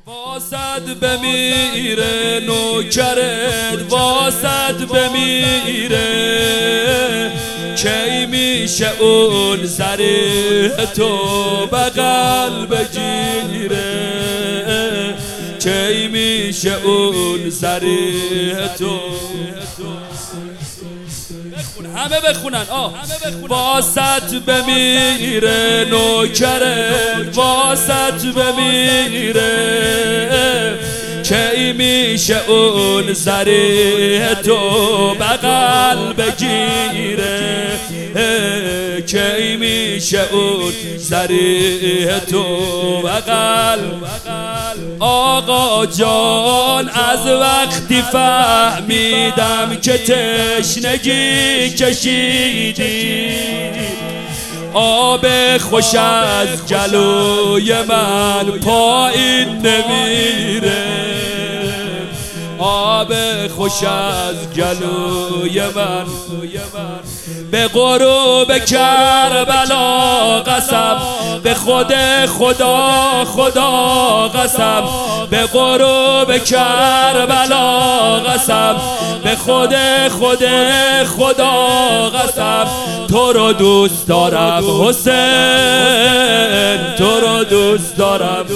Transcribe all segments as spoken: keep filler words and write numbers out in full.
واسد بمیره نوکرت، واسد بمیره کی میشه اون سریح تو بغل بگیره، کی میشه اون سریح تو. همه بخونن آه واسط بمیره نوکرت، واسط بمیره کی میشه اون سریح تو بغل بگیره، کی میشه اون سریح تو بغل. آقا جان از وقتی فهمیدم که تشنگی کشیدی، آب خوش از جلوی من پایین نمیره، آب خوش از جلوی من. به غروب کربلا قسم، به خود خدا خدا قسم، به غروب کربلا قسم، به خود خود خدا قسم. تو رو دوست دارم حسین، تو رو دوست دارم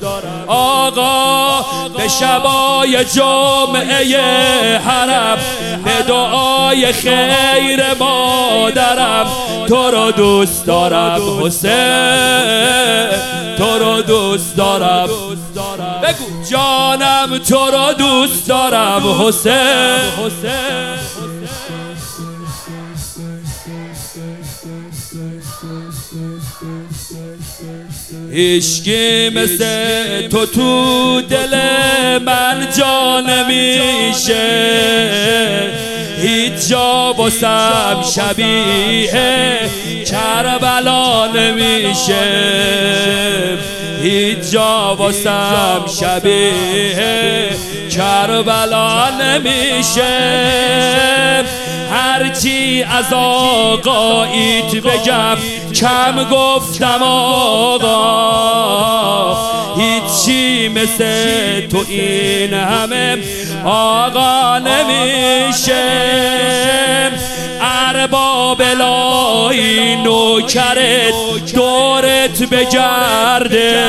آقا. به شبای جمعه حرم به دعای خیر مادرم، تو رو دوست دارم حسین، تو رو دوست دارم. بگو جانم تو رو دوست دارم حسین. عشقی مثل تو تو دل من جا نمیشه، هیچ جا واسم شبیه کربلا نمیشه، هیچ جا واسم شبیه کربلا نمیشه. هرچی از آقاییت بگم کم گفتم آقا، هیچی مثل تو این همه آقا نمیشه. ارباب الهی نوکرت دورت بگرده،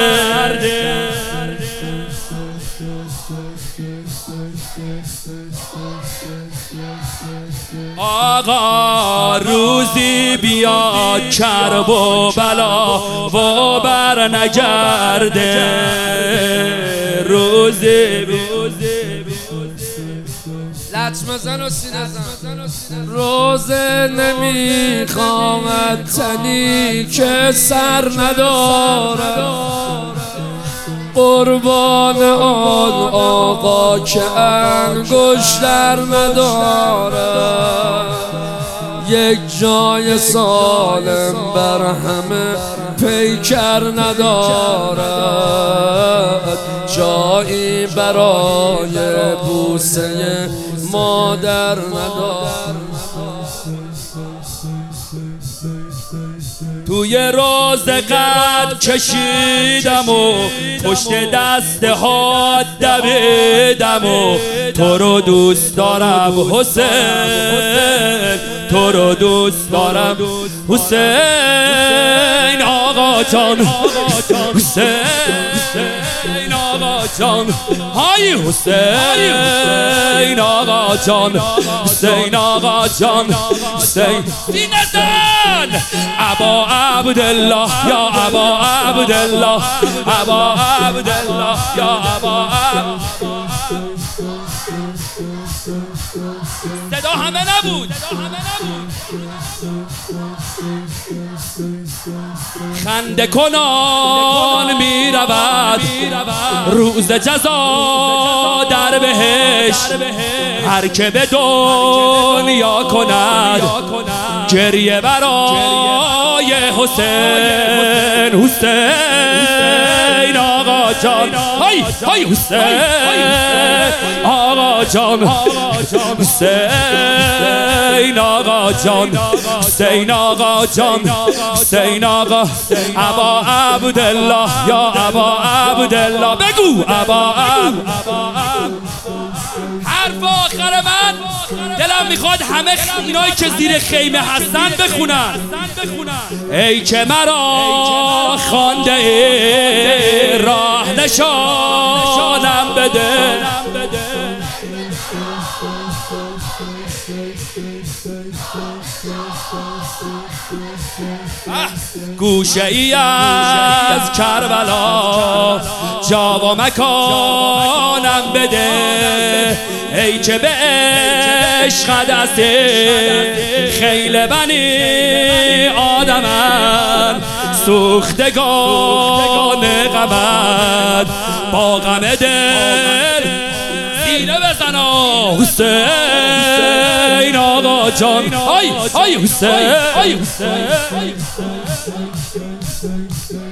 آقا روزی بیاد کرب و بلا و بر نگرده، روزی بیاد لطمه زن و سینه زن. روزه نمیخوامد تنی که سر ندارد، قربان آن آقا که انگشتر ندارد. یک جای سالم بر همه پیکر ندارد، جایی برای بوسه مادر ندارد. توی روز قد کشیدم و پشت دست ها دویدم و تو رو دوست دارم حسین، تو رو دوست دارم حسین. آقا جان حسین، آقا جان های حسین، آقا جان حسین، آقا جان حسین. سینه زن ابا عبدالله یا ابا عبدالله، ابا عبدالله یا ابا عبدالله. صدا همه نبود، خنده کنان می رود روز جزا در بهشت، هر که به دنیا کند گریه برای حسین. حسین حسین آقا جان های های حسین آقا جان حسین آقا جان حسین آقا جان حسین آقا ابا عبدالله یا ابا عبدالله بگو ابا حرف آخر من دلم میخواد همه اینایی که زیر خیمه هستن بخونن ای که مرا خوانده راه نشانم بده گوشه ای از کربلا جا و مکانم بده ای که به عشق دست خیل بنی آدمن سوختگان غمت با غم دل سینه بزنا حسین آقا جان ای ای حسین